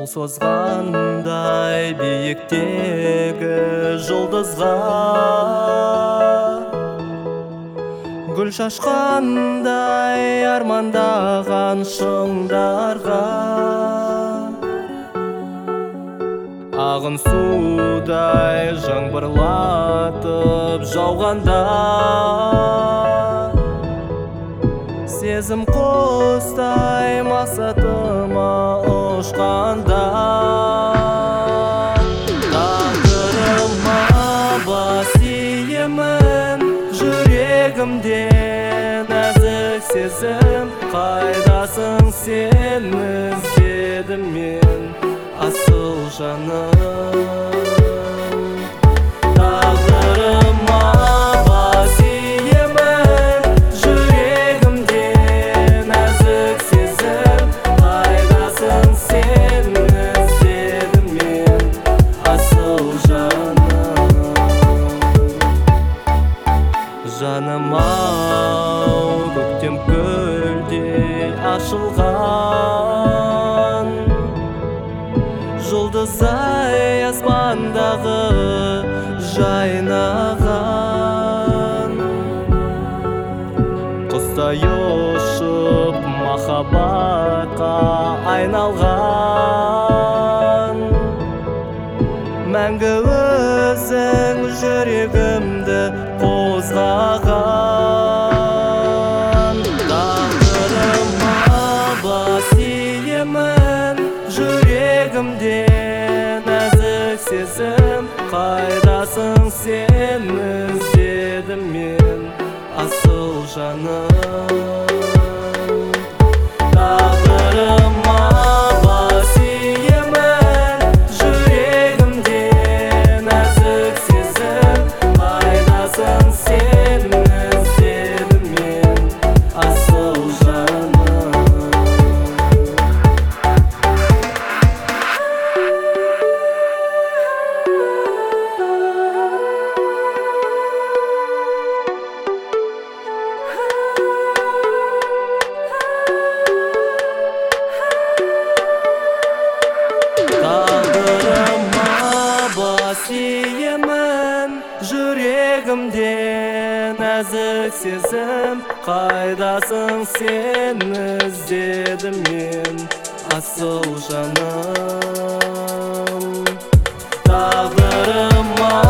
созғандай биіктегі жұлдызға, гүл шашқандай армандаған шыңдарға, ағын судай жаңбырлатып жауғанда, сезім құстай мақсатыма ұшқанда, тағдырыма бас иемін, жүрегімде нәзік сезім. Қайдасың сен, іздедім мен асыл жаным. Тағдырыма бас иемін, жүрегімде нәзік сезім. Қайдасың сен, іздедім мен асыл жаным. Жаным-ау, көктем көлдей ашылған, жұлдызай аспандағы жайнаған, құстай ұшып махаббатқа айналған, мәңгі өзің жүрегімді қозғаған. Тағдырыма бас иемін, жүрегімде нәзік сезім. Қайдасың сен, іздедім мен асыл жаным. Тағдырыма бас иемін, жүрегімде нәзік сезім. Қайдасың сен, іздедім мен асыл жаным. Тағдырыма бас иемін, жүрегімде нәзік сезім. Қайдасың сен, іздедім мен асыл жаным. Тағдырыма